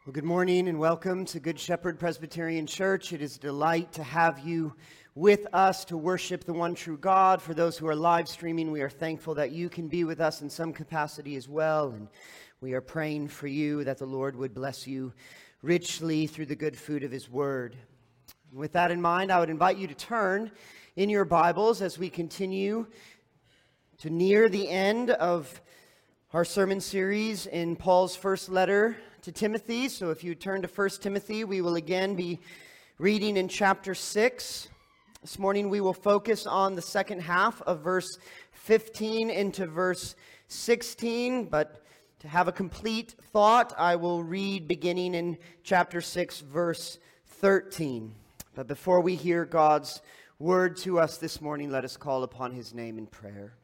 Well, good morning and welcome to Good Shepherd Presbyterian Church. It is a delight to have you with us to worship the one true God. For those who are live streaming, we are thankful that you can be with us in some capacity as well. And we are praying for you that the Lord would bless you richly through the good food of His Word. And with that in mind, I would invite you to turn in your Bibles as we continue to near the end of our sermon series in Paul's first letter to Timothy. So if you turn to 1 Timothy, we will again be reading in chapter 6. This morning we will focus on the second half of verse 15 into verse 16. But to have a complete thought, I will read beginning in chapter 6, verse 13. But before we hear God's word to us this morning, let us call upon His name in prayer.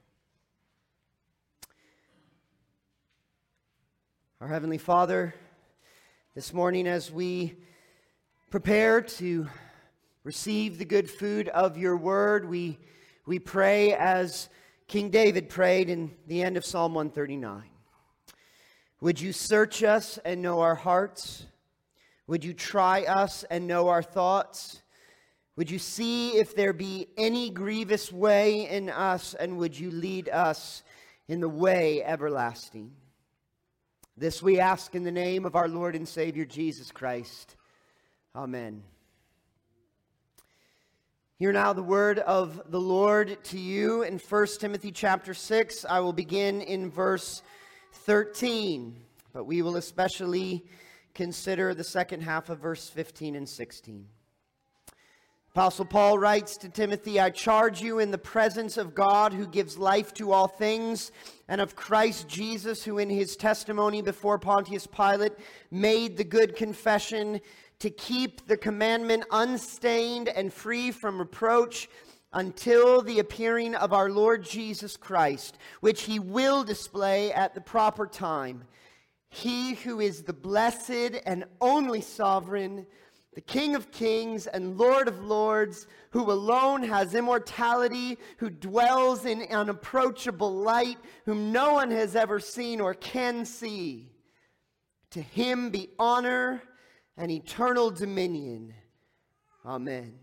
Our Heavenly Father, this morning as we prepare to receive the good food of your word, we pray as King David prayed in the end of Psalm 139. Would you search us and know our hearts? Would you try us and know our thoughts? Would you see if there be any grievous way in us, and would you lead us in the way everlasting? This we ask in the name of our Lord and Savior, Jesus Christ. Amen. Hear now the word of the Lord to you in 1 Timothy chapter 6. I will begin in verse 13, but we will especially consider the second half of verse 15 and 16. Apostle Paul writes to Timothy, I charge you in the presence of God who gives life to all things, and of Christ Jesus, who in his testimony before Pontius Pilate made the good confession, to keep the commandment unstained and free from reproach until the appearing of our Lord Jesus Christ, which he will display at the proper time. He who is the blessed and only sovereign, the King of kings and Lord of lords, who alone has immortality, who dwells in unapproachable light, whom no one has ever seen or can see. To him be honor and eternal dominion. Amen.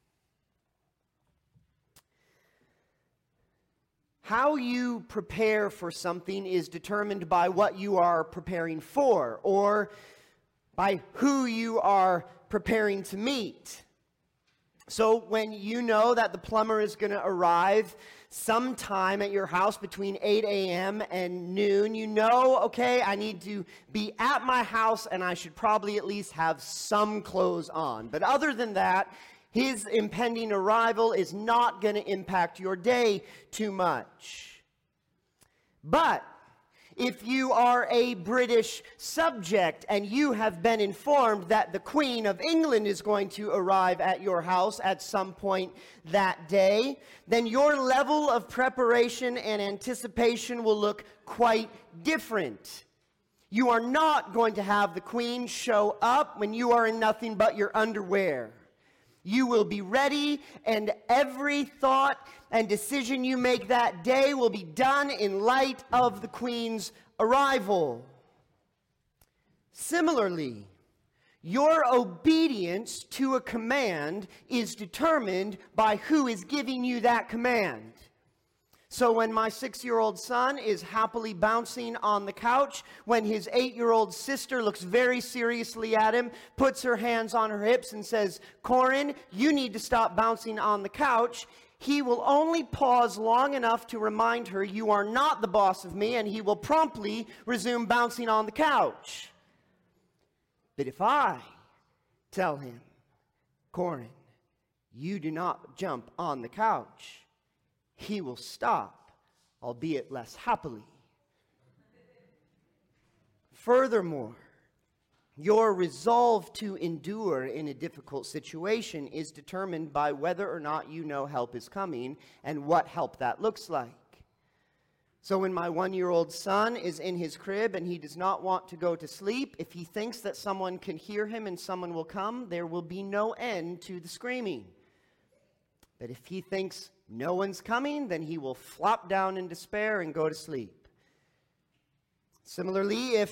How you prepare for something is determined by what you are preparing for, or by who you are preparing to meet. So when you know that the plumber is going to arrive sometime at your house between 8 a.m. and noon, you know, okay, I need to be at my house and I should probably at least have some clothes on. But other than that, his impending arrival is not going to impact your day too much. But if you are a British subject and you have been informed that the Queen of England is going to arrive at your house at some point that day, then your level of preparation and anticipation will look quite different. You are not going to have the Queen show up when you are in nothing but your underwear. You will be ready, and every thought and decision you make that day will be done in light of the Queen's arrival. Similarly, your obedience to a command is determined by who is giving you that command. So when my 6-year-old son is happily bouncing on the couch, when his 8-year-old sister looks very seriously at him, puts her hands on her hips and says, Corin, you need to stop bouncing on the couch, he will only pause long enough to remind her, you are not the boss of me, and he will promptly resume bouncing on the couch. But if I tell him, Corin, you do not jump on the couch, he will stop, albeit less happily. Furthermore, your resolve to endure in a difficult situation is determined by whether or not you know help is coming and what help that looks like. So when my 1-year-old son is in his crib and he does not want to go to sleep, if he thinks that someone can hear him and someone will come, there will be no end to the screaming. But if he thinks no one's coming, then he will flop down in despair and go to sleep. Similarly, if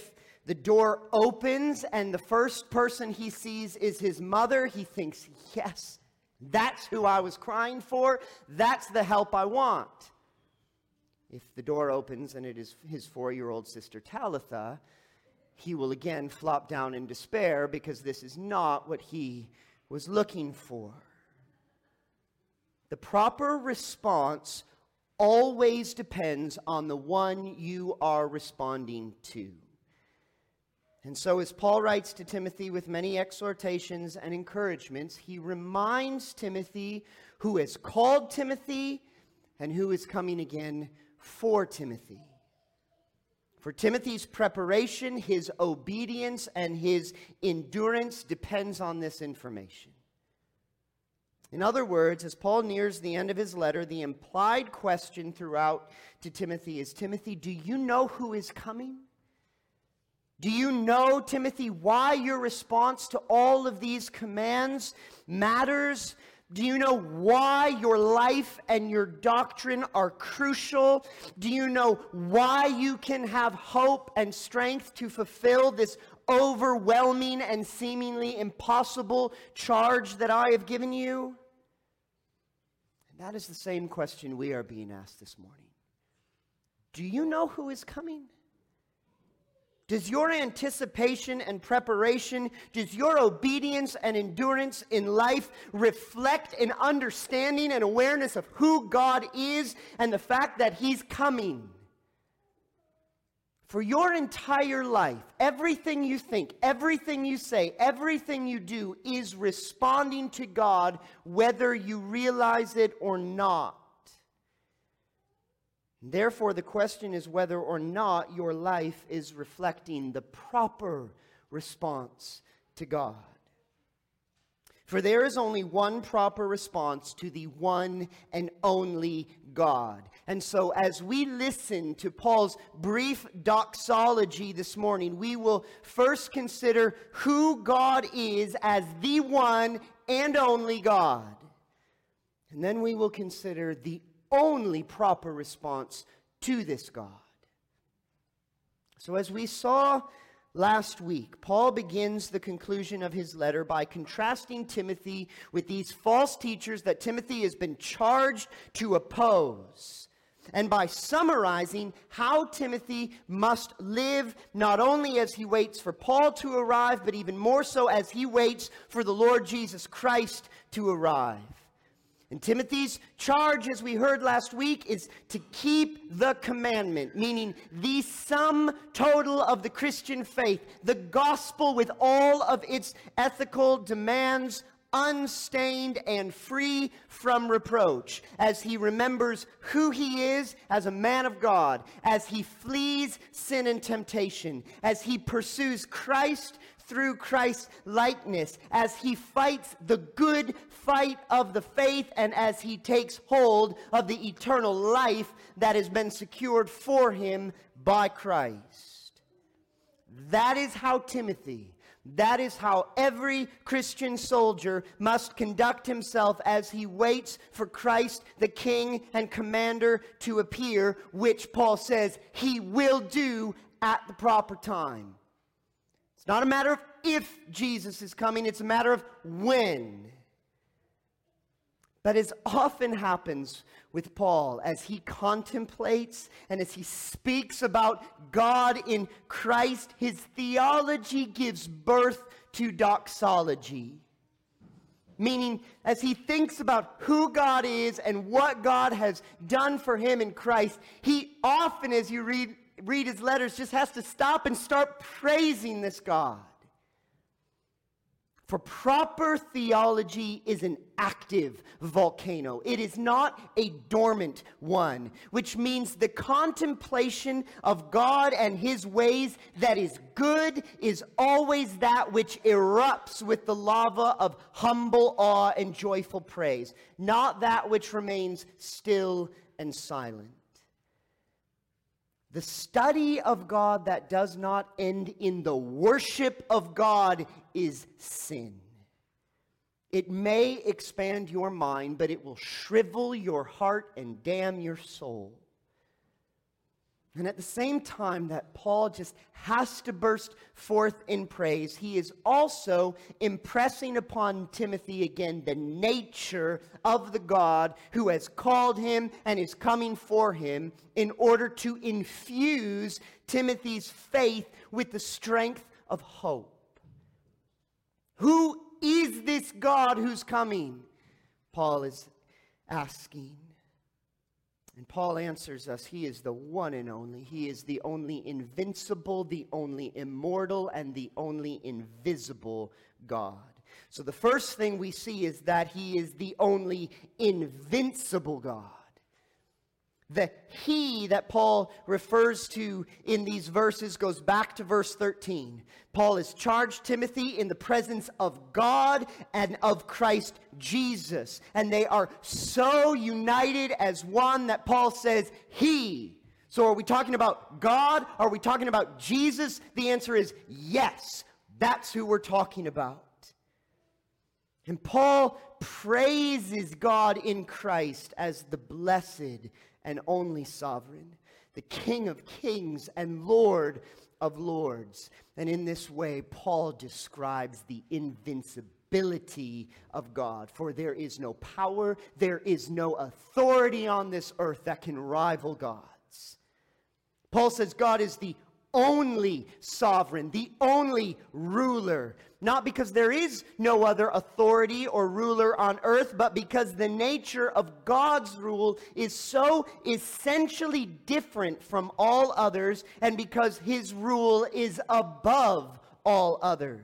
The door opens, and the first person he sees is his mother. He thinks, yes, that's who I was crying for. That's the help I want. If the door opens and it is his 4-year-old sister Talitha, he will again flop down in despair because this is not what he was looking for. The proper response always depends on the one you are responding to. And so as Paul writes to Timothy with many exhortations and encouragements, he reminds Timothy who has called Timothy and who is coming again for Timothy. For Timothy's preparation, his obedience, and his endurance depends on this information. In other words, as Paul nears the end of his letter, the implied question throughout to Timothy is, Timothy, do you know who is coming? Do you know, Timothy, why your response to all of these commands matters? Do you know why your life and your doctrine are crucial? Do you know why you can have hope and strength to fulfill this overwhelming and seemingly impossible charge that I have given you? And that is the same question we are being asked this morning. Do you know who is coming? Does your anticipation and preparation, does your obedience and endurance in life reflect an understanding and awareness of who God is and the fact that He's coming? For your entire life, everything you think, everything you say, everything you do is responding to God, whether you realize it or not. Therefore, the question is whether or not your life is reflecting the proper response to God. For there is only one proper response to the one and only God. And so as we listen to Paul's brief doxology this morning, we will first consider who God is as the one and only God. And then we will consider the only proper response to this God. So as we saw last week, Paul begins the conclusion of his letter by contrasting Timothy with these false teachers that Timothy has been charged to oppose, and by summarizing how Timothy must live not only as he waits for Paul to arrive, but even more so as he waits for the Lord Jesus Christ to arrive. And Timothy's charge, as we heard last week, is to keep the commandment, meaning the sum total of the Christian faith, the gospel with all of its ethical demands, unstained and free from reproach, as he remembers who he is as a man of God, as he flees sin and temptation, as he pursues Christ through Christ's likeness, as he fights the good fight of the faith, and as he takes hold of the eternal life that has been secured for him by Christ. That is how Timothy, that is how every Christian soldier must conduct himself as he waits for Christ, the King and Commander, to appear, which Paul says he will do at the proper time. It's not a matter of if Jesus is coming, it's a matter of when. But as often happens with Paul, as he contemplates and as he speaks about God in Christ, his theology gives birth to doxology. Meaning, as he thinks about who God is and what God has done for him in Christ, he often, as you read his letters, just has to stop and start praising this God. For proper theology is an active volcano. It is not a dormant one, which means the contemplation of God and His ways that is good is always that which erupts with the lava of humble awe and joyful praise, not that which remains still and silent. The study of God that does not end in the worship of God is sin. It may expand your mind, but it will shrivel your heart and damn your soul. And at the same time that Paul just has to burst forth in praise, he is also impressing upon Timothy again the nature of the God who has called him and is coming for him in order to infuse Timothy's faith with the strength of hope. Who is this God who's coming? Paul is asking. And Paul answers us, he is the one and only. He is the only invincible, the only immortal, and the only invisible God. So the first thing we see is that he is the only invincible God. The he that Paul refers to in these verses goes back to verse 13. Paul has charged Timothy in the presence of God and of Christ Jesus. And they are so united as one that Paul says, he. So are we talking about God? Are we talking about Jesus? The answer is yes. That's who we're talking about. And Paul praises God in Christ as the blessed and only sovereign, the King of kings and Lord of lords. And in this way, Paul describes the invincibility of God. For there is no power, there is no authority on this earth that can rival God's. Paul says God is the only sovereign, the only ruler, not because there is no other authority or ruler on earth, but because the nature of God's rule is so essentially different from all others, and because his rule is above all others.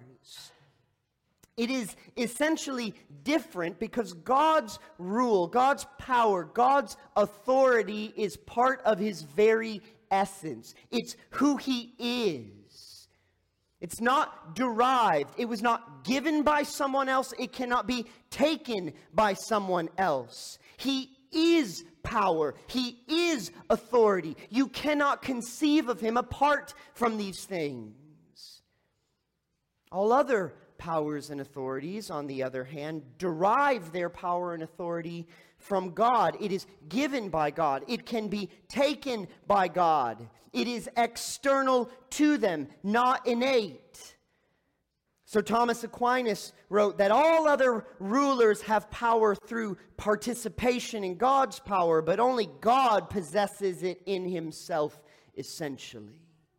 It is essentially different because God's rule, God's power, God's authority is part of his very essence. It's who he is. It's not derived. It was not given by someone else. It cannot be taken by someone else. He is power. He is authority. You cannot conceive of him apart from these things. All other powers and authorities, on the other hand, derive their power and authority from God. It is given by God. It can be taken by God. It is external to them, not innate. So Thomas Aquinas wrote that all other rulers have power through participation in God's power, but only God possesses it in himself essentially.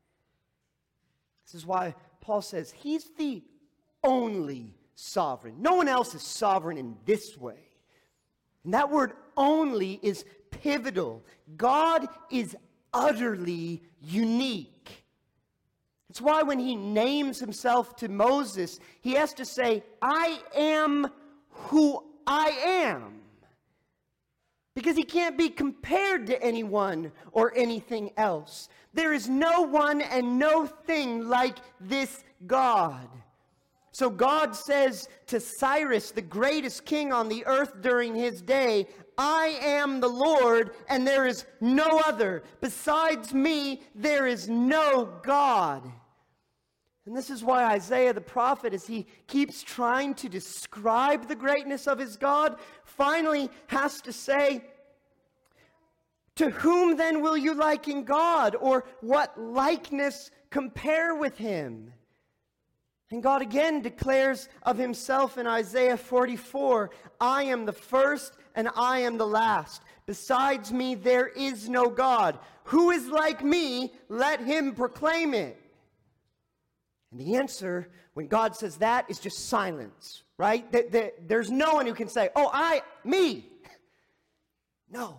This is why Paul says he's the only sovereign. No one else is sovereign in this way. And that word only is pivotal. God is utterly unique. It's why when he names himself to Moses, he has to say, I am who I am. Because he can't be compared to anyone or anything else. There is no one and no thing like this God. So God says to Cyrus, the greatest king on the earth during his day, I am the Lord, and there is no other. Besides me, there is no God. And this is why Isaiah the prophet, as he keeps trying to describe the greatness of his God, finally has to say, to whom then will you liken God? Or what likeness compare with him? And God again declares of himself in Isaiah 44, I am the first and I am the last. Besides me, there is no God. Who is like me? Let him proclaim it. And the answer, when God says that, is just silence, right? There's no one who can say, oh, me. No.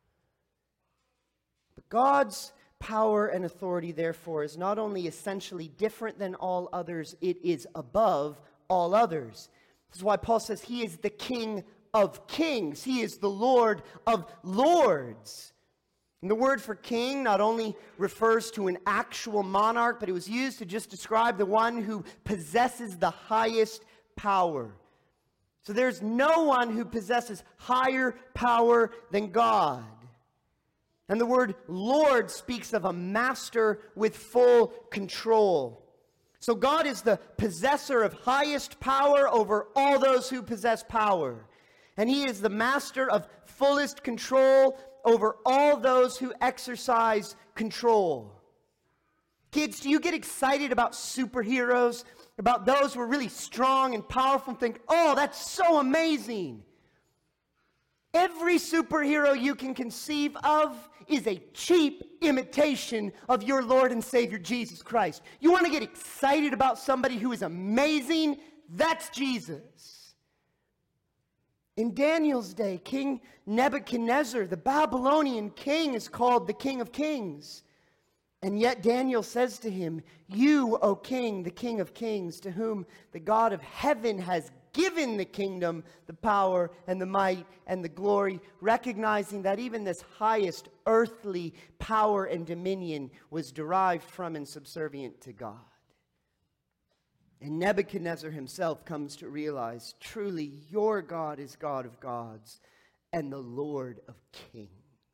But God's power and authority, therefore, is not only essentially different than all others, it is above all others. This is why Paul says he is the King of kings. He is the Lord of lords. And the word for king not only refers to an actual monarch, but it was used to just describe the one who possesses the highest power. So there's no one who possesses higher power than God. And the word Lord speaks of a master with full control. So God is the possessor of highest power over all those who possess power. And he is the master of fullest control over all those who exercise control. Kids, do you get excited about superheroes, about those who are really strong and powerful and think, oh, that's so amazing? Every superhero you can conceive of is a cheap imitation of your Lord and Savior Jesus Christ. You want to get excited about somebody who is amazing? That's Jesus. In Daniel's day, King Nebuchadnezzar, the Babylonian king, is called the King of Kings. And yet Daniel says to him, you, O king, the King of Kings, to whom the God of heaven has given the kingdom, the power, and the might, and the glory, recognizing that even this highest earthly power and dominion was derived from and subservient to God. And Nebuchadnezzar himself comes to realize, truly, your God is God of gods and the Lord of kings.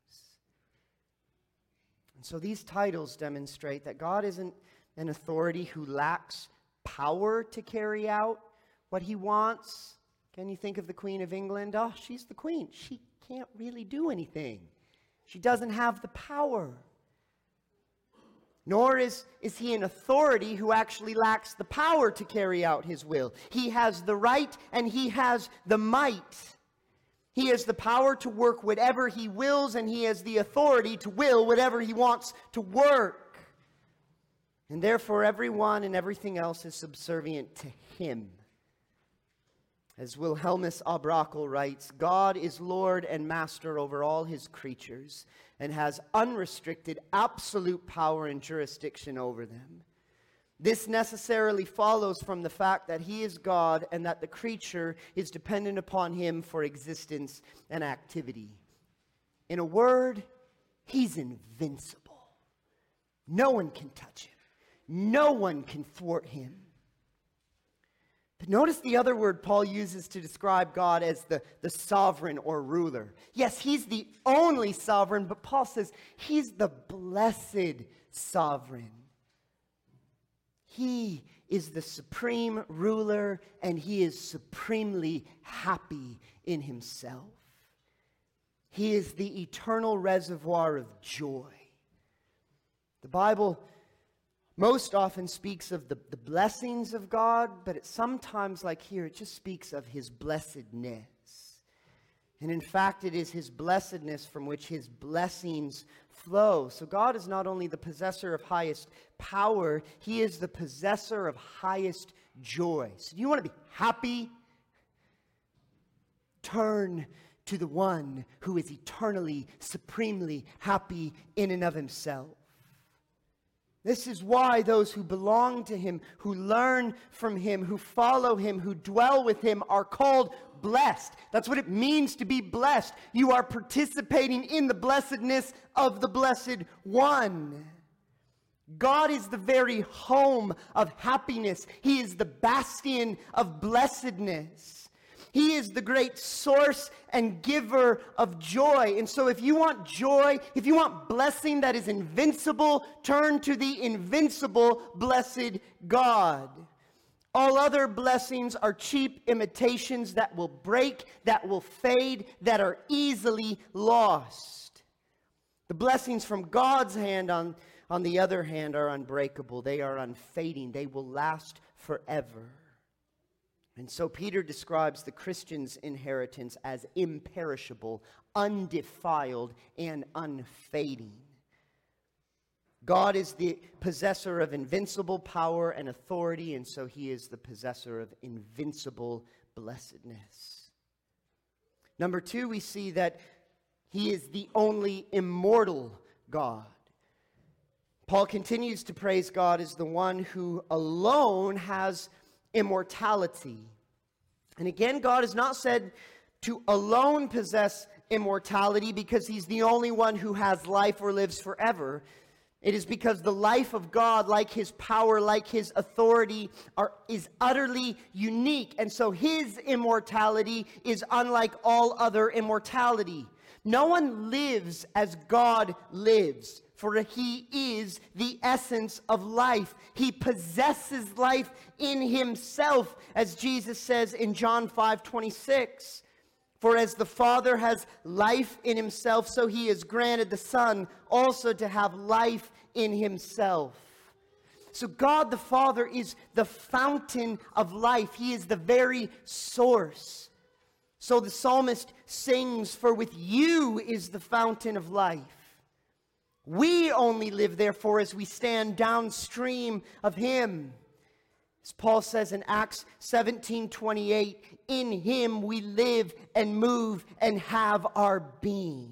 And so these titles demonstrate that God isn't an authority who lacks power to carry out what he wants. Can you think of the Queen of England? Oh, she's the queen. She can't really do anything. She doesn't have the power. Nor is he an authority who actually lacks the power to carry out his will. He has the right and he has the might. He has the power to work whatever he wills, and he has the authority to will whatever he wants to work. And therefore everyone and everything else is subservient to him. As Wilhelmus Abrakel writes, God is Lord and Master over all his creatures and has unrestricted absolute power and jurisdiction over them. This necessarily follows from the fact that he is God and that the creature is dependent upon him for existence and activity. In a word, he's invincible. No one can touch him. No one can thwart him. But notice the other word Paul uses to describe God as the sovereign or ruler. Yes, he's the only sovereign, but Paul says he's the blessed sovereign. He is the supreme ruler, and he is supremely happy in himself. He is the eternal reservoir of joy. The Bible most often speaks of the blessings of God, but it sometimes, like here, it just speaks of his blessedness. And in fact, it is his blessedness from which his blessings flow. So God is not only the possessor of highest power, he is the possessor of highest joy. So do you want to be happy? Turn to the one who is eternally, supremely happy in and of himself. This is why those who belong to him, who learn from him, who follow him, who dwell with him are called blessed. That's what it means to be blessed. You are participating in the blessedness of the Blessed One. God is the very home of happiness. He is the bastion of blessedness. He is the great source and giver of joy. And so if you want joy, if you want blessing that is invincible, turn to the invincible, blessed God. All other blessings are cheap imitations that will break, that will fade, that are easily lost. The blessings from God's hand, on the other hand, are unbreakable. They are unfading. They will last forever. And so Peter describes the Christian's inheritance as imperishable, undefiled, and unfading. God is the possessor of invincible power and authority, and so he is the possessor of invincible blessedness. Number two, we see that he is the only immortal God. Paul continues to praise God as the one who alone has immortality. And again, God is not said to alone possess immortality because he's the only one who has life or lives forever. It is because the life of God, like his power, like his authority, is utterly unique. And so his immortality is unlike all other immortality. No one lives as God lives, for he is the essence of life. He possesses life in himself, as Jesus says in John 5:26. For as the Father has life in himself, so he has granted the Son also to have life in himself. So God the Father is the fountain of life. He is the very source. So the psalmist sings, for with you is the fountain of life. We only live, therefore, as we stand downstream of him. As Paul says in Acts 17:28, in him we live and move and have our being.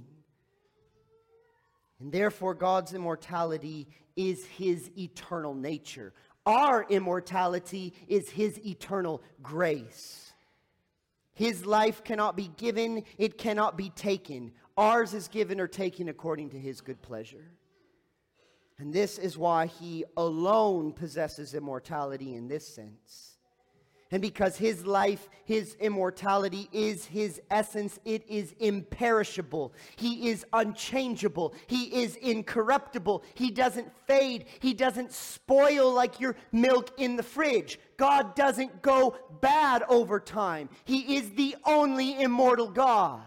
And therefore God's immortality is his eternal nature. Our immortality is his eternal grace. His life cannot be given, it cannot be taken. Ours is given or taken according to his good pleasure. And this is why he alone possesses immortality in this sense. And because his life, his immortality is his essence, it is imperishable. He is unchangeable. He is incorruptible. He doesn't fade. He doesn't spoil like your milk in the fridge. God doesn't go bad over time. He is the only immortal God.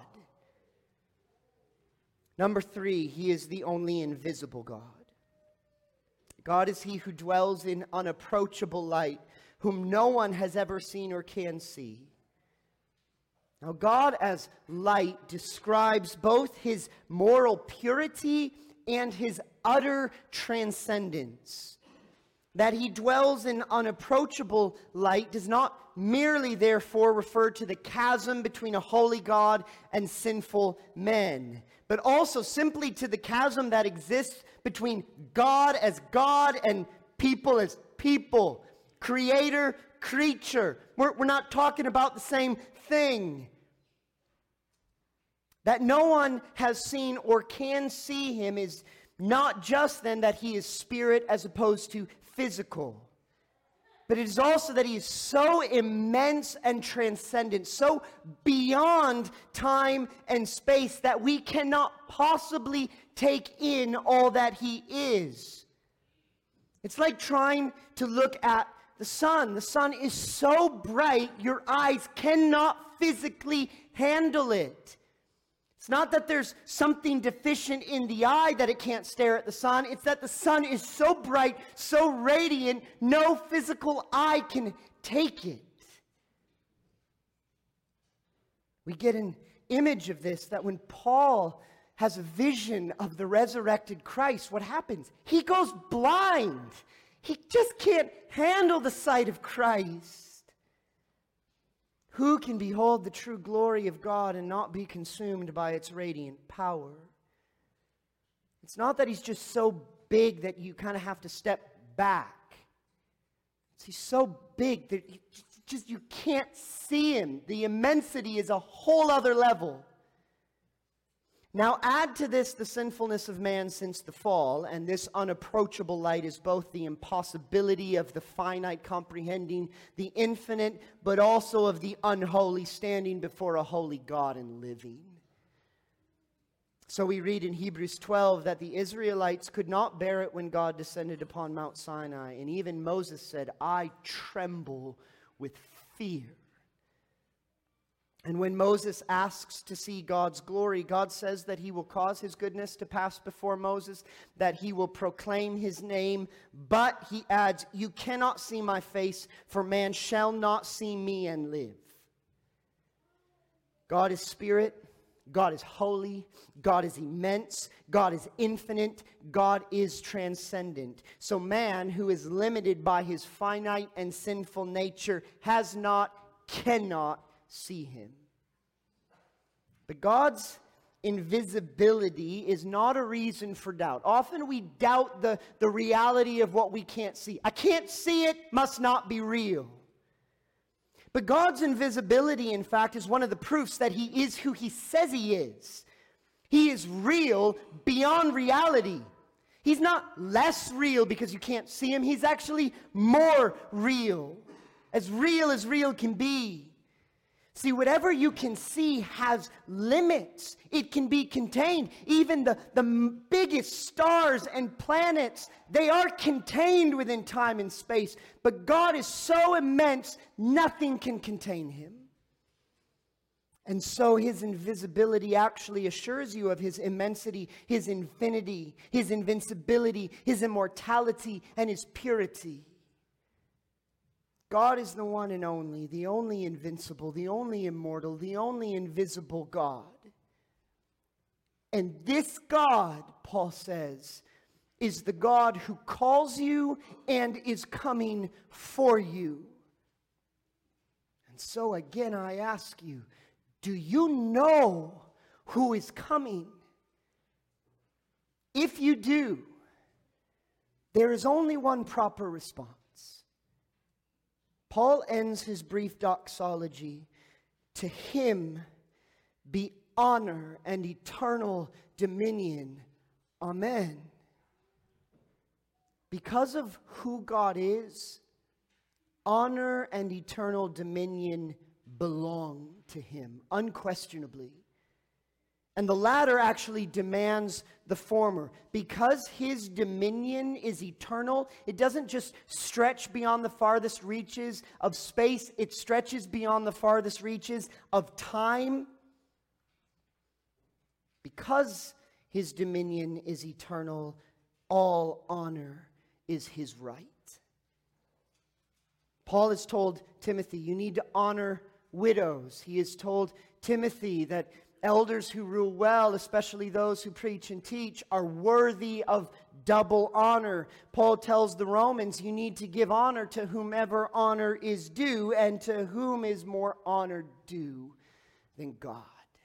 Number 3, he is the only invisible God. God is he who dwells in unapproachable light, whom no one has ever seen or can see. Now, God as light describes both his moral purity and his utter transcendence. That he dwells in unapproachable light does not merely, therefore, refer to the chasm between a holy God and sinful men, but also simply to the chasm that exists between God as God and people as people. Creator, creature. We're not talking about the same thing. That no one has seen or can see him is not just then that he is spirit as opposed to physical, but it is also that he is so immense and transcendent, so beyond time and space that we cannot possibly take in all that he is. It's like trying to look at the sun. The sun is so bright, your eyes cannot physically handle it. It's not that there's something deficient in the eye that it can't stare at the sun. It's that the sun is so bright, so radiant, no physical eye can take it. We get an image of this, that when Paul has a vision of the resurrected Christ, what happens? He goes blind. He just can't handle the sight of Christ. Who can behold the true glory of God and not be consumed by its radiant power? It's not that he's just so big that you kind of have to step back. He's so big that you can't see him. The immensity is a whole other level. Now add to this the sinfulness of man since the fall, and this unapproachable light is both the impossibility of the finite comprehending the infinite, but also of the unholy standing before a holy God and living. So we read in Hebrews 12 that the Israelites could not bear it when God descended upon Mount Sinai, and even Moses said, I tremble with fear. And when Moses asks to see God's glory, God says that he will cause his goodness to pass before Moses, that he will proclaim his name. But he adds, you cannot see my face, for man shall not see me and live. God is spirit. God is holy. God is immense. God is infinite. God is transcendent. So man, who is limited by his finite and sinful nature, has not, cannot see him. But God's invisibility is not a reason for doubt. Often we doubt the reality of what we can't see. I can't see it, must not be real. But God's invisibility, in fact, is one of the proofs that he is who he says he is. He is real beyond reality. He's not less real because you can't see him. He's actually more real as real can be. See, whatever you can see has limits. It can be contained. Even the biggest stars and planets, they are contained within time and space. But God is so immense, nothing can contain him. And so his invisibility actually assures you of his immensity, his infinity, his invincibility, his immortality, and his purity. God is the one and only, the only invincible, the only immortal, the only invisible God. And this God, Paul says, is the God who calls you and is coming for you. And so again, I ask you, do you know who is coming? If you do, there is only one proper response. Paul ends his brief doxology, "To him be honor and eternal dominion. Amen." Because of who God is, honor and eternal dominion belong to him, unquestionably. And the latter actually demands the former. Because his dominion is eternal, it doesn't just stretch beyond the farthest reaches of space, it stretches beyond the farthest reaches of time. Because his dominion is eternal, all honor is his right. Paul has told Timothy, you need to honor widows. He has told Timothy that elders who rule well, especially those who preach and teach, are worthy of double honor. Paul tells the Romans, you need to give honor to whomever honor is due, and to whom is more honor due than God.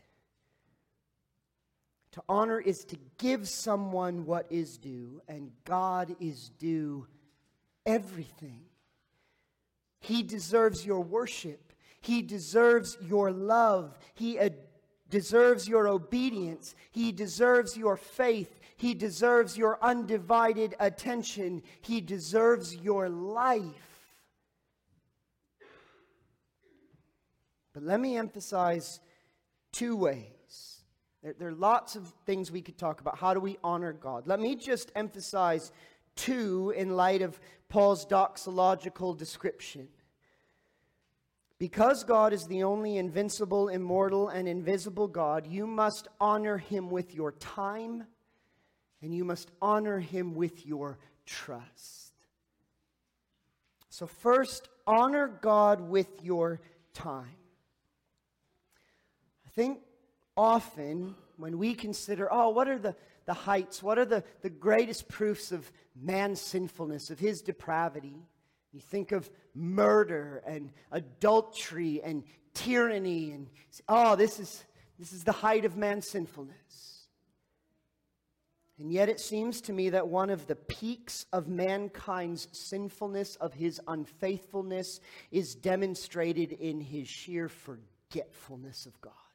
To honor is to give someone what is due, and God is due everything. He deserves your worship. He deserves your love. He deserves your obedience. He deserves your faith. He deserves your undivided attention. He deserves your life. But let me emphasize two ways. There are lots of things we could talk about. How do we honor God? Let me just emphasize two in light of Paul's doxological description. Because God is the only invincible, immortal, and invisible God, you must honor him with your time, and you must honor him with your trust. So first, honor God with your time. I think often when we consider, what are the heights, what are the greatest proofs of man's sinfulness, of his depravity? You think of murder and adultery and tyranny, and this is the height of man's sinfulness. And yet it seems to me that one of the peaks of mankind's sinfulness, of his unfaithfulness, is demonstrated in his sheer forgetfulness of God.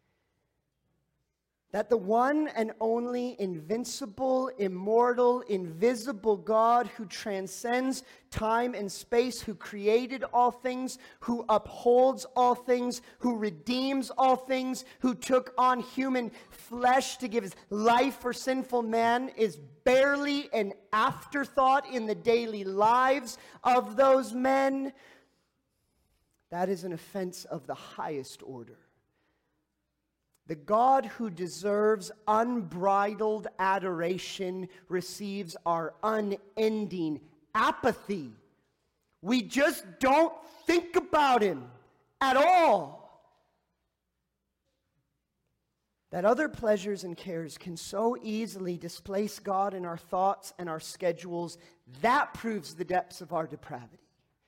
That the one and only invincible, immortal, invisible God who transcends time and space, who created all things, who upholds all things, who redeems all things, who took on human flesh to give his life for sinful man, is barely an afterthought in the daily lives of those men. That is an offense of the highest order. The God who deserves unbridled adoration receives our unending apathy. We just don't think about him at all. That other pleasures and cares can so easily displace God in our thoughts and our schedules, that proves the depths of our depravity.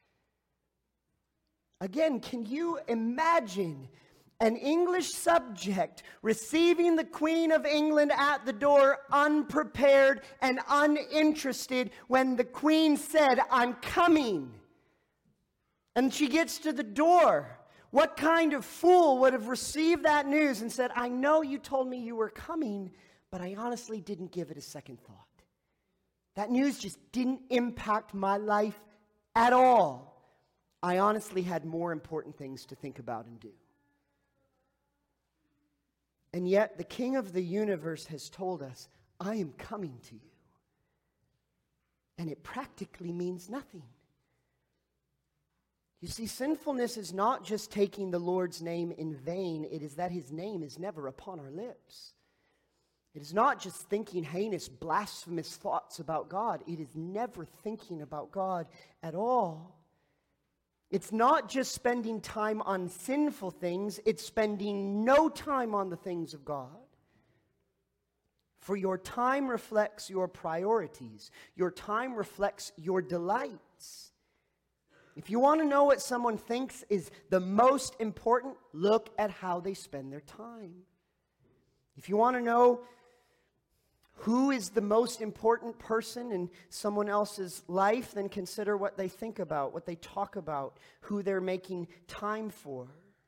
Again, can you imagine an English subject receiving the Queen of England at the door unprepared and uninterested when the Queen said, "I'm coming"? And she gets to the door. What kind of fool would have received that news and said, "I know you told me you were coming, but I honestly didn't give it a second thought. That news just didn't impact my life at all. I honestly had more important things to think about and do." And yet the King of the universe has told us, "I am coming to you." And it practically means nothing. You see, sinfulness is not just taking the Lord's name in vain. It is that his name is never upon our lips. It is not just thinking heinous, blasphemous thoughts about God. It is never thinking about God at all. It's not just spending time on sinful things. It's spending no time on the things of God. For your time reflects your priorities. Your time reflects your delights. If you want to know what someone thinks is the most important, look at how they spend their time. If you want to know who is the most important person in someone else's life, then consider what they think about, what they talk about, who they're making time for.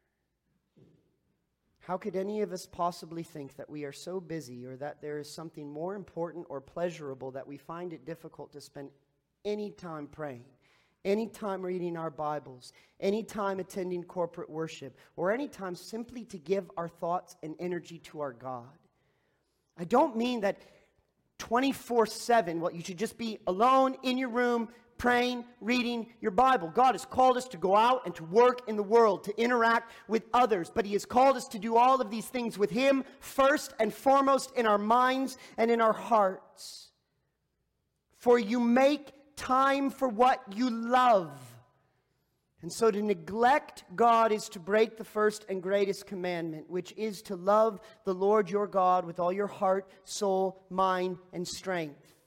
How could any of us possibly think that we are so busy or that there is something more important or pleasurable that we find it difficult to spend any time praying, any time reading our Bibles, any time attending corporate worship, or any time simply to give our thoughts and energy to our God? I don't mean that 24/7, you should just be alone in your room, praying, reading your Bible. God has called us to go out and to work in the world, to interact with others. But he has called us to do all of these things with him first and foremost in our minds and in our hearts. For you make time for what you love. And so to neglect God is to break the first and greatest commandment, which is to love the Lord your God with all your heart, soul, mind, and strength.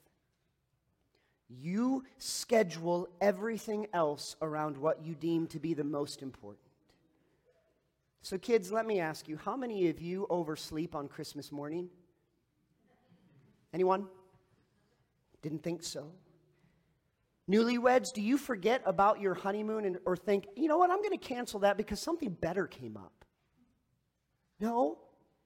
You schedule everything else around what you deem to be the most important. So kids, let me ask you, how many of you oversleep on Christmas morning? Anyone? Didn't think so. Newlyweds, do you forget about your honeymoon or think, you know what, I'm going to cancel that because something better came up? No.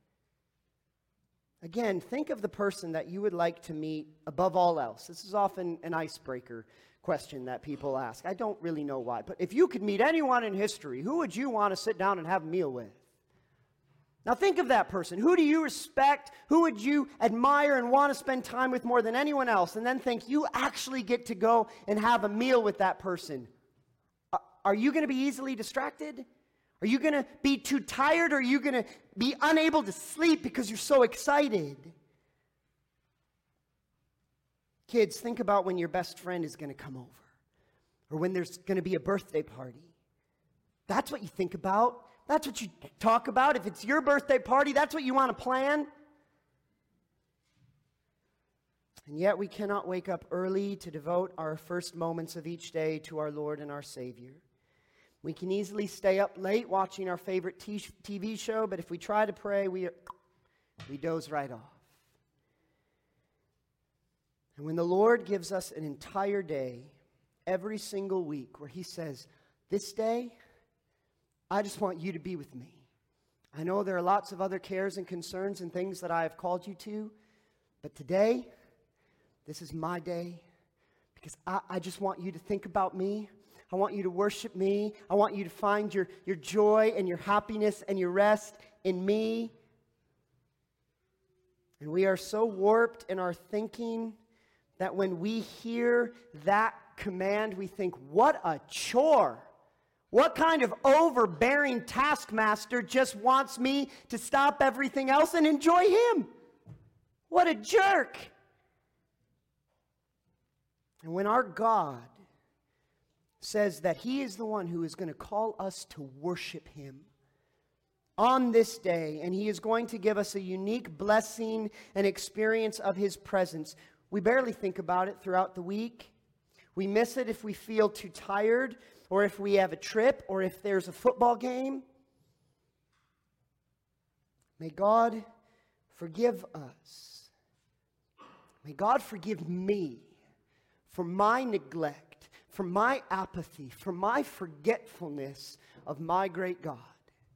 Again, think of the person that you would like to meet above all else. This is often an icebreaker question that people ask. I don't really know why, but if you could meet anyone in history, who would you want to sit down and have a meal with? Now think of that person. Who do you respect? Who would you admire and want to spend time with more than anyone else? And then think you actually get to go and have a meal with that person. Are you going to be easily distracted? Are you going to be too tired? Or are you going to be unable to sleep because you're so excited? Kids, think about when your best friend is going to come over. Or when there's going to be a birthday party. That's what you think about. That's what you talk about. If it's your birthday party, that's what you want to plan. And yet we cannot wake up early to devote our first moments of each day to our Lord and our Savior. We can easily stay up late watching our favorite TV show, but if we try to pray, we doze right off. And when the Lord gives us an entire day, every single week, where he says, this day, I just want you to be with me. I know there are lots of other cares and concerns and things that I have called you to, but today, this is my day because I just want you to think about me. I want you to worship me. I want you to find your joy and your happiness and your rest in me. And we are so warped in our thinking that when we hear that command, we think, what a chore. What kind of overbearing taskmaster just wants me to stop everything else and enjoy him? What a jerk. And when our God says that he is the one who is going to call us to worship him on this day, and he is going to give us a unique blessing and experience of his presence, we barely think about it throughout the week. We miss it if we feel too tired, or if we have a trip, or if there's a football game. May God forgive us. May God forgive me for my neglect, for my apathy, for my forgetfulness of my great God.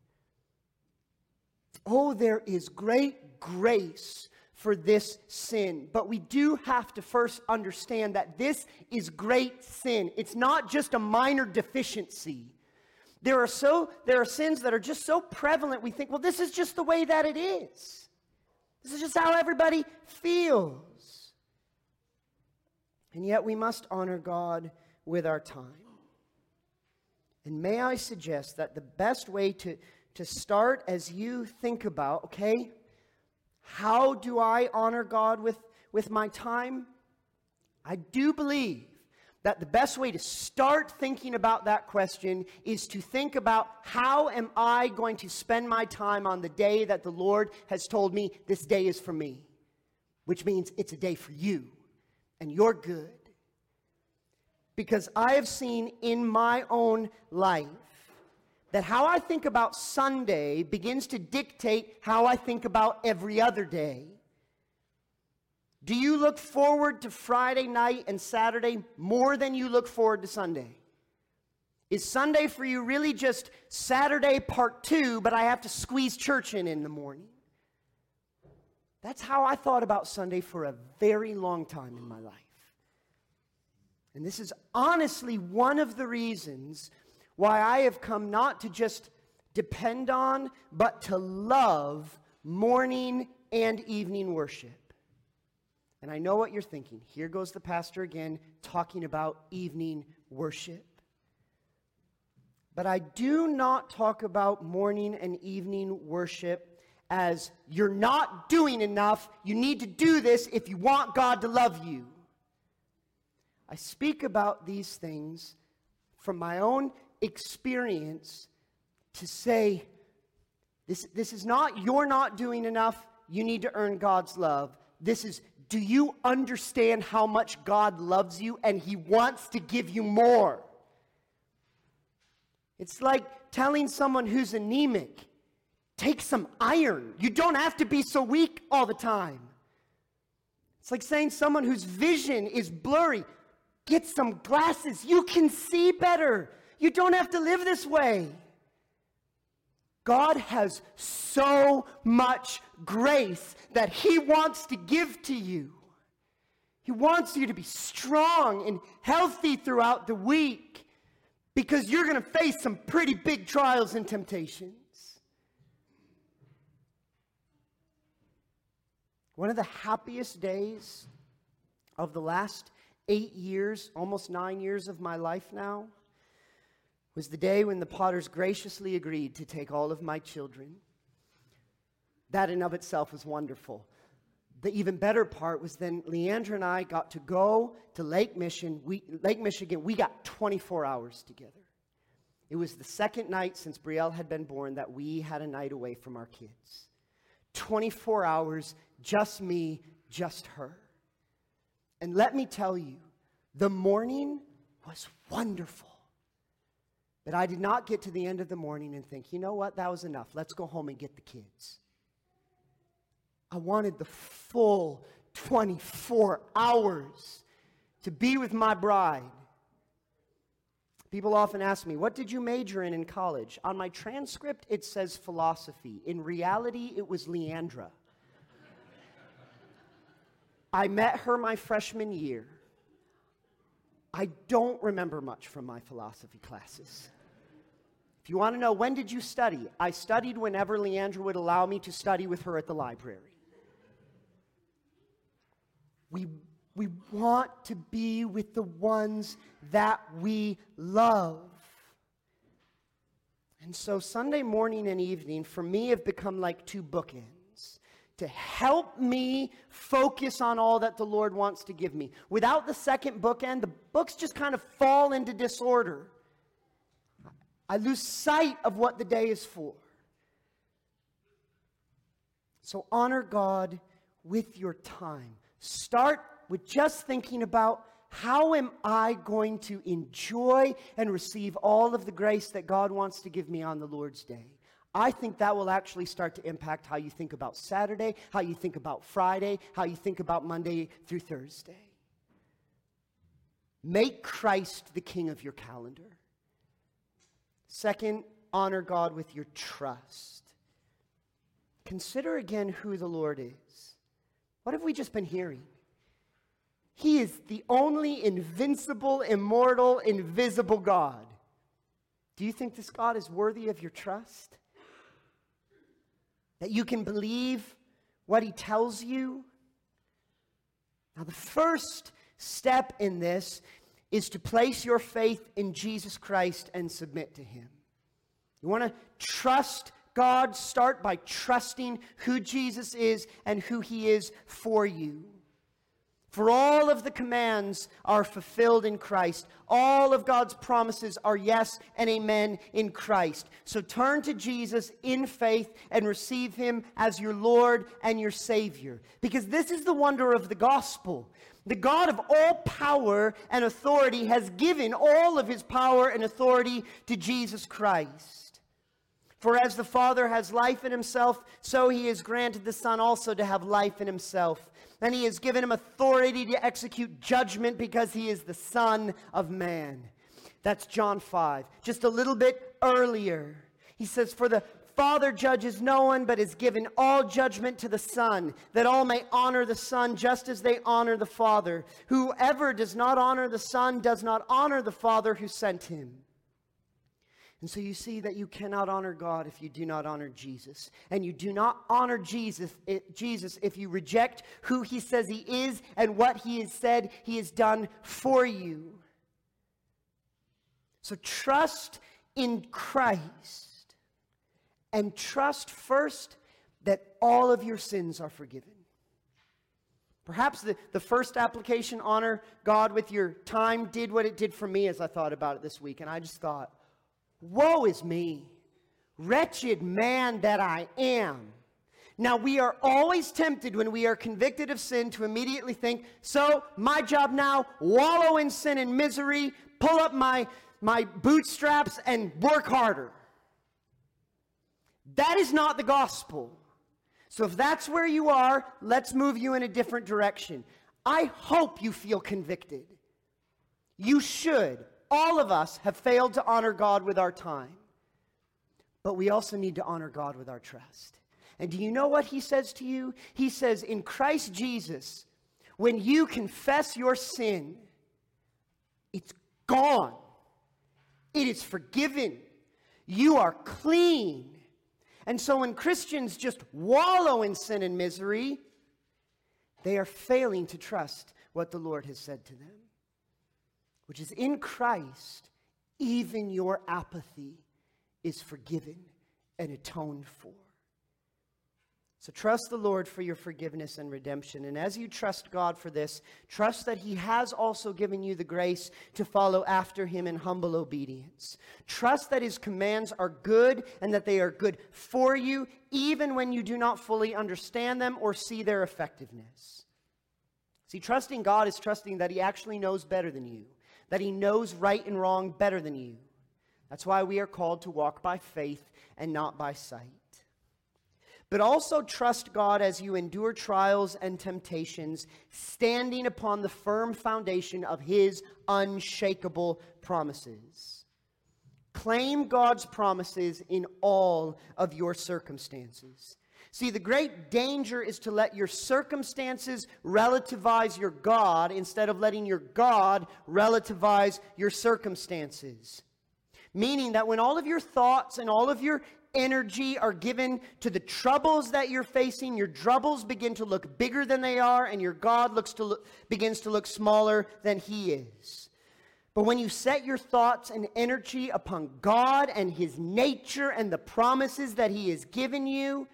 Oh, there is great grace for this sin. But we do have to first understand that this is great sin. It's not just a minor deficiency. There are sins that are just so prevalent we think, well, this is just the way that it is. This is just how everybody feels. And yet we must honor God with our time. And may I suggest that the best way to start as you think about, okay, how do I honor God with my time? I do believe that the best way to start thinking about that question is to think about, how am I going to spend my time on the day that the Lord has told me this day is for me? Which means it's a day for you and you're good. Because I have seen in my own life that how I think about Sunday begins to dictate how I think about every other day. Do you look forward to Friday night and Saturday more than you look forward to Sunday? Is Sunday for you really just Saturday part 2, but I have to squeeze church in the morning? That's how I thought about Sunday for a very long time in my life. And this is honestly one of the reasons why I have come not to just depend on, but to love morning and evening worship. And I know what you're thinking. Here goes the pastor again, talking about evening worship. But I do not talk about morning and evening worship as you're not doing enough. You need to do this if you want God to love you. I speak about these things from my own experience to say, this is not you're not doing enough, you need to earn God's love. This is, do you understand how much God loves you and He wants to give you more? It's like telling someone who's anemic, take some iron. You don't have to be so weak all the time. It's like saying someone whose vision is blurry, get some glasses. You can see better. You don't have to live this way. God has so much grace that He wants to give to you. He wants you to be strong and healthy throughout the week because you're going to face some pretty big trials and temptations. One of the happiest days of the last 8 years, almost 9 years of my life now, was the day when the Potters graciously agreed to take all of my children. That in of itself was wonderful. The even better part was then Leandra and I got to go to Lake Michigan. We got 24 hours together. It was the second night since Brielle had been born that we had a night away from our kids. 24 hours, just me, just her. And let me tell you, the morning was wonderful. But I did not get to the end of the morning and think, you know what, that was enough. Let's go home and get the kids. I wanted the full 24 hours to be with my bride. People often ask me, what did you major in college? On my transcript, it says philosophy. In reality, it was Leandra. I met her my freshman year. I don't remember much from my philosophy classes. If you want to know, when did you study? I studied whenever Leandra would allow me to study with her at the library. We want to be with the ones that we love. And so Sunday morning and evening for me have become like two bookends to help me focus on all that the Lord wants to give me. Without the second bookend, the books just kind of fall into disorder. I lose sight of what the day is for. So honor God with your time. Start with just thinking about, how am I going to enjoy and receive all of the grace that God wants to give me on the Lord's day? I think that will actually start to impact how you think about Saturday, how you think about Friday, how you think about Monday through Thursday. Make Christ the king of your calendar. Second, honor God with your trust. Consider again who the Lord is. What have we just been hearing? He is the only invincible, immortal, invisible God. Do you think this God is worthy of your trust? That you can believe what He tells you? Now, the first step in this is to place your faith in Jesus Christ and submit to Him. You want to trust God? Start by trusting who Jesus is and who He is for you. For all of the commands are fulfilled in Christ. All of God's promises are yes and amen in Christ. So turn to Jesus in faith and receive Him as your Lord and your Savior. Because this is the wonder of the gospel. The God of all power and authority has given all of His power and authority to Jesus Christ. For as the Father has life in Himself, so He has granted the Son also to have life in Himself. And He has given Him authority to execute judgment because He is the Son of Man. That's John 5. Just a little bit earlier, He says, for the Father judges no one, but has given all judgment to the Son, that all may honor the Son just as they honor the Father. Whoever does not honor the Son does not honor the Father who sent Him. And so you see that you cannot honor God if you do not honor Jesus. And you do not honor Jesus if you reject who He says He is and what He has said He has done for you. So trust in Christ and trust first that all of your sins are forgiven. Perhaps the first application, honor God with your time, did what it did for me as I thought about it this week. And I just thought, woe is me, wretched man that I am. Now, we are always tempted when we are convicted of sin to immediately think, so my job now, wallow in sin and misery, pull up my bootstraps and work harder. That is not the gospel. So if that's where you are, let's move you in a different direction. I hope you feel convicted. You should. All of us have failed to honor God with our time. But we also need to honor God with our trust. And do you know what He says to you? He says, in Christ Jesus, when you confess your sin, it's gone. It is forgiven. You are clean. And so when Christians just wallow in sin and misery, they are failing to trust what the Lord has said to them. Which is, in Christ, even your apathy is forgiven and atoned for. So trust the Lord for your forgiveness and redemption. And as you trust God for this, trust that He has also given you the grace to follow after Him in humble obedience. Trust that His commands are good and that they are good for you, even when you do not fully understand them or see their effectiveness. See, trusting God is trusting that He actually knows better than you, that He knows right and wrong better than you. That's why we are called to walk by faith and not by sight. But also trust God as you endure trials and temptations, standing upon the firm foundation of His unshakable promises. Claim God's promises in all of your circumstances. See, the great danger is to let your circumstances relativize your God instead of letting your God relativize your circumstances. Meaning that when all of your thoughts and all of your energy are given to the troubles that you're facing, your troubles begin to look bigger than they are, and your God begins to look smaller than He is. But when you set your thoughts and energy upon God and His nature and the promises that He has given you,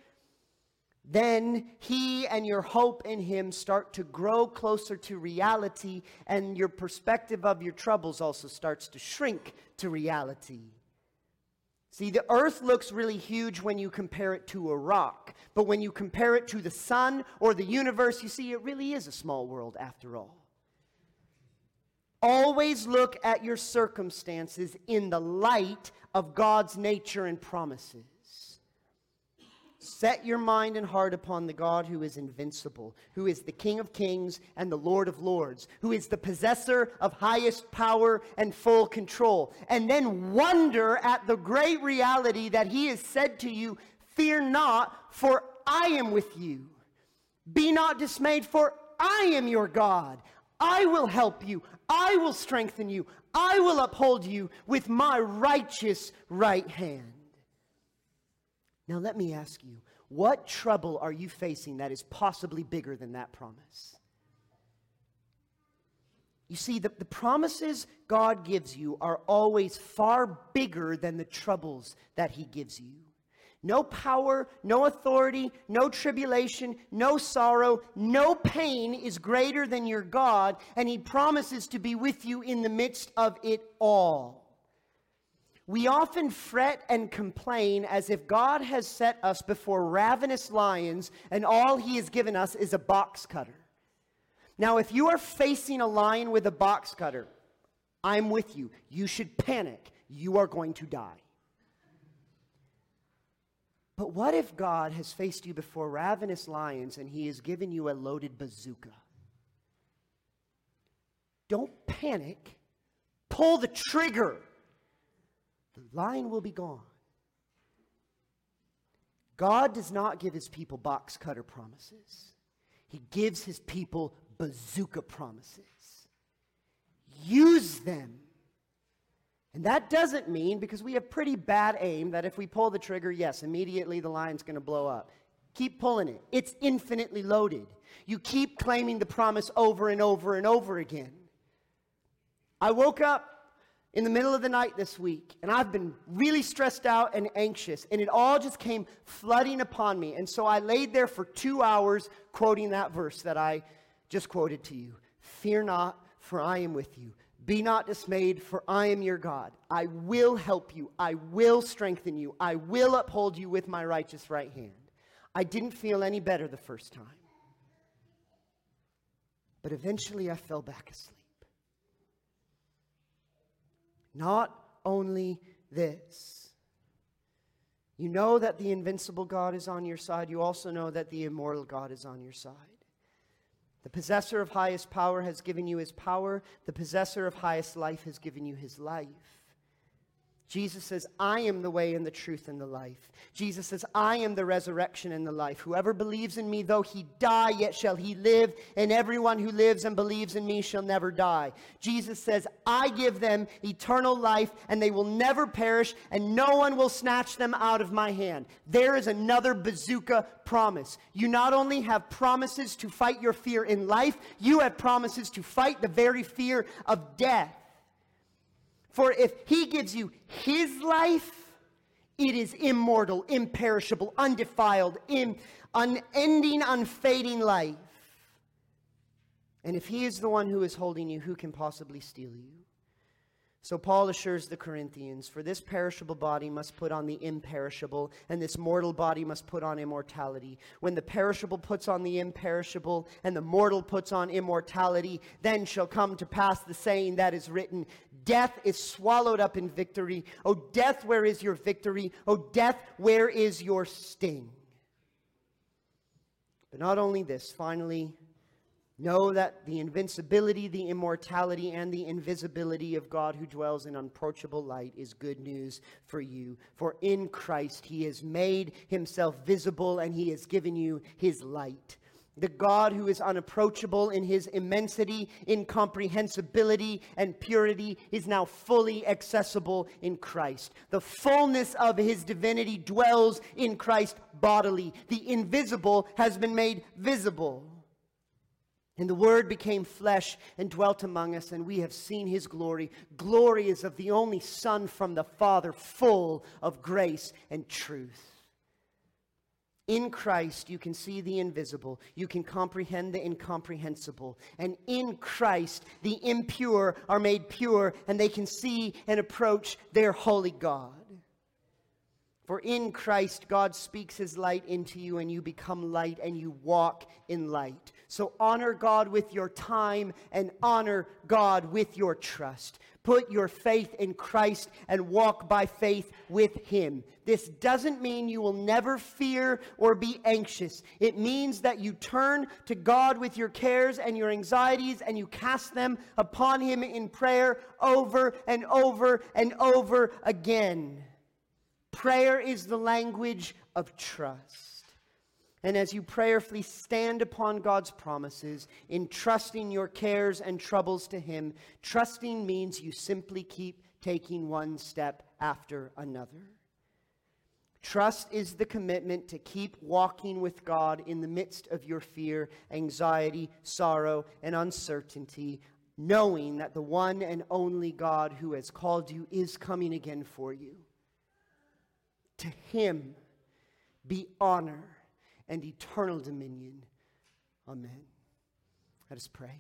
then He and your hope in Him start to grow closer to reality, and your perspective of your troubles also starts to shrink to reality. See, the earth looks really huge when you compare it to a rock, but when you compare it to the sun or the universe, you see it really is a small world after all. Always look at your circumstances in the light of God's nature and promises. Set your mind and heart upon the God who is invincible, who is the King of kings and the Lord of lords, who is the possessor of highest power and full control. And then wonder at the great reality that He has said to you, fear not, for I am with you. Be not dismayed, for I am your God. I will help you. I will strengthen you. I will uphold you with my righteous right hand. Now let me ask you, what trouble are you facing that is possibly bigger than that promise? You see, the promises God gives you are always far bigger than the troubles that he gives you. No power, no authority, no tribulation, no sorrow, no pain is greater than your God, and he promises to be with you in the midst of it all. We often fret and complain as if God has set us before ravenous lions and all he has given us is a box cutter. Now, if you are facing a lion with a box cutter, I'm with you. You should panic. You are going to die. But what if God has faced you before ravenous lions and he has given you a loaded bazooka? Don't panic. Pull the trigger. The lion will be gone. God does not give his people box cutter promises. He gives his people bazooka promises. Use them. And that doesn't mean, because we have pretty bad aim, that if we pull the trigger, yes, immediately the lion's going to blow up. Keep pulling it. It's infinitely loaded. You keep claiming the promise over and over and over again. I woke up in the middle of the night this week, and I've been really stressed out and anxious, and it all just came flooding upon me. And so I laid there for 2 hours quoting that verse that I just quoted to you. Fear not, for I am with you. Be not dismayed, for I am your God. I will help you. I will strengthen you. I will uphold you with my righteous right hand. I didn't feel any better the first time. But eventually I fell back asleep. Not only this, you know that the invincible God is on your side. You also know that the immortal God is on your side. The possessor of highest power has given you his power. The possessor of highest life has given you his life. Jesus says, I am the way and the truth and the life. Jesus says, I am the resurrection and the life. Whoever believes in me, though he die, yet shall he live. And everyone who lives and believes in me shall never die. Jesus says, I give them eternal life, and they will never perish, and no one will snatch them out of my hand. There is another bazooka promise. You not only have promises to fight your fear in life, you have promises to fight the very fear of death. For if he gives you his life, it is immortal, imperishable, undefiled, unending, unfading life. And if he is the one who is holding you, who can possibly steal you? So Paul assures the Corinthians, for this perishable body must put on the imperishable, and this mortal body must put on immortality. When the perishable puts on the imperishable, and the mortal puts on immortality, then shall come to pass the saying that is written, death is swallowed up in victory. O death, where is your victory? O death, where is your sting? But not only this, finally, know that the invincibility, the immortality, and the invisibility of God who dwells in unapproachable light is good news for you. For in Christ he has made himself visible, and he has given you his light. The God who is unapproachable in his immensity, incomprehensibility, and purity is now fully accessible in Christ. The fullness of his divinity dwells in Christ bodily. The invisible has been made visible. And the Word became flesh and dwelt among us, and we have seen his glory. Glory is of the only Son from the Father, full of grace and truth. In Christ, you can see the invisible. You can comprehend the incomprehensible. And in Christ, the impure are made pure, and they can see and approach their holy God. For in Christ, God speaks his light into you, and you become light, and you walk in light. So honor God with your time, and honor God with your trust. Put your faith in Christ and walk by faith with him. This doesn't mean you will never fear or be anxious. It means that you turn to God with your cares and your anxieties, and you cast them upon him in prayer over and over and over again. Prayer is the language of trust. And as you prayerfully stand upon God's promises, entrusting your cares and troubles to him, trusting means you simply keep taking one step after another. Trust is the commitment to keep walking with God in the midst of your fear, anxiety, sorrow, and uncertainty, knowing that the one and only God who has called you is coming again for you. To him be honor and eternal dominion. Amen. Let us pray.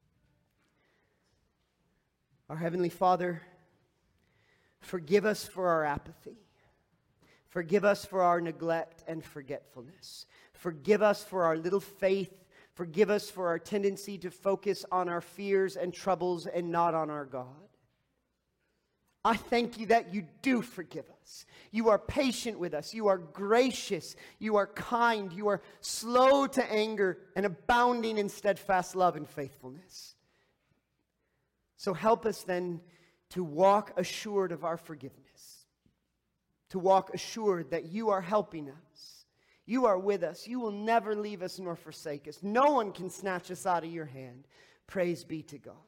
Our Heavenly Father, forgive us for our apathy. Forgive us for our neglect and forgetfulness. Forgive us for our little faith. Forgive us for our tendency to focus on our fears and troubles and not on our God. I thank you that you do forgive us. You are patient with us. You are gracious. You are kind. You are slow to anger and abounding in steadfast love and faithfulness. So help us then to walk assured of our forgiveness, to walk assured that you are helping us. You are with us. You will never leave us nor forsake us. No one can snatch us out of your hand. Praise be to God.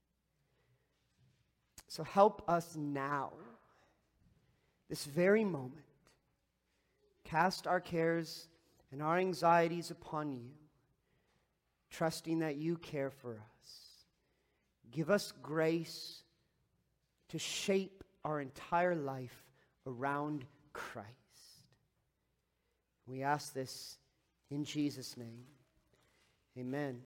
So help us now, this very moment, cast our cares and our anxieties upon you, trusting that you care for us. Give us grace to shape our entire life around Christ. We ask this in Jesus' name. Amen.